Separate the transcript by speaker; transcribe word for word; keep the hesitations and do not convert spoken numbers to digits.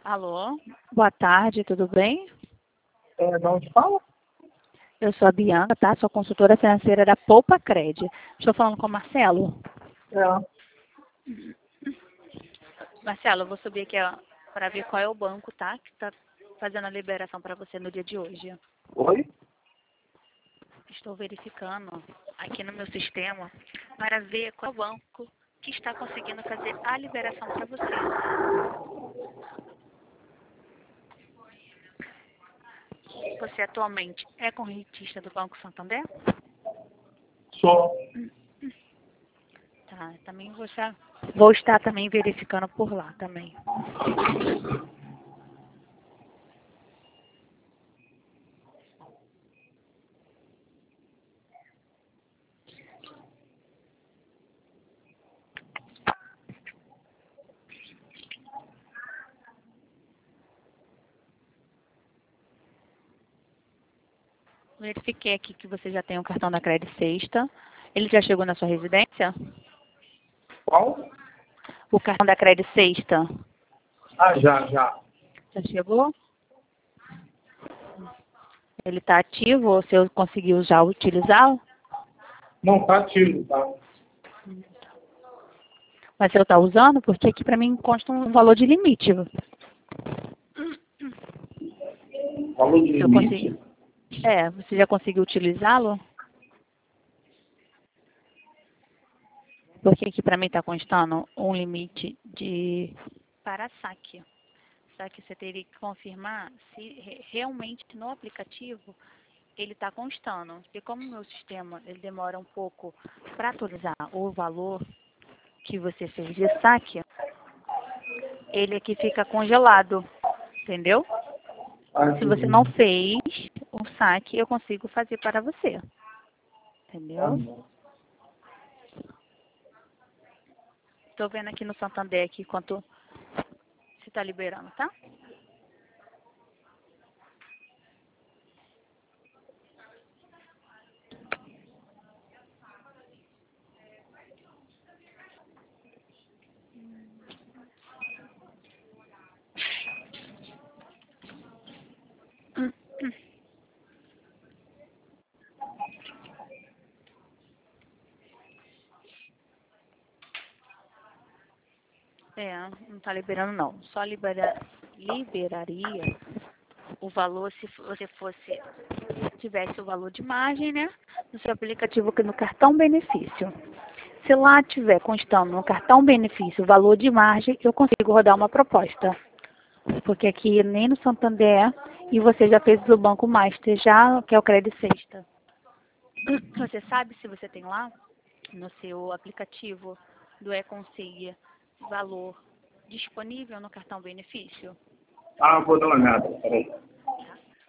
Speaker 1: Alô, boa tarde, tudo bem?
Speaker 2: É, de onde fala?
Speaker 1: Eu sou a Bianca, tá? Sou consultora financeira da Poupa Cred. Estou falando com o Marcelo.
Speaker 2: É.
Speaker 1: Marcelo, eu vou subir aqui para ver qual é o banco, tá? Que está fazendo a liberação para você no dia de hoje.
Speaker 2: Oi?
Speaker 1: Estou verificando aqui no meu sistema para ver qual é o banco que está conseguindo fazer a liberação para você. Você atualmente é correntista do Banco Santander?
Speaker 2: Sou.
Speaker 1: Tá, também vou estar, vou estar também verificando por lá também. Verifiquei aqui que você já tem um cartão da Credit Sexta. Ele já chegou na sua residência?
Speaker 2: Qual?
Speaker 1: O cartão da Credit Sexta.
Speaker 2: Ah, já, já.
Speaker 1: Já chegou? Ele está ativo ou você conseguiu já utilizá-lo?
Speaker 2: Não, tá ativo, tá?
Speaker 1: Mas você está usando? Porque aqui para mim consta um valor de limite.
Speaker 2: Valor de
Speaker 1: Eu
Speaker 2: limite?
Speaker 1: consegui. É, você já conseguiu utilizá-lo? Porque aqui para mim está constando um limite de para saque. Só que você teria que confirmar se re- realmente no aplicativo ele está constando. Porque como o meu sistema ele demora um pouco para atualizar o valor que você fez de saque, ele aqui fica congelado, entendeu?
Speaker 2: Ah,
Speaker 1: Se você não fez o saque, eu consigo fazer para você, entendeu? Estou vendo aqui no Santander aqui quanto se está liberando, tá? É, não está liberando não. Só libera, liberaria o valor se você fosse, tivesse o valor de margem, né? No seu aplicativo aqui no cartão benefício. Se lá tiver constando no cartão benefício o valor de margem, eu consigo rodar uma proposta. Porque aqui nem no Santander e você já fez o Banco Master, já que é o Credit Sexta. Você sabe se você tem lá no seu aplicativo do E-Consiga valor disponível no cartão benefício?
Speaker 2: Ah, vou dar uma olhada, peraí.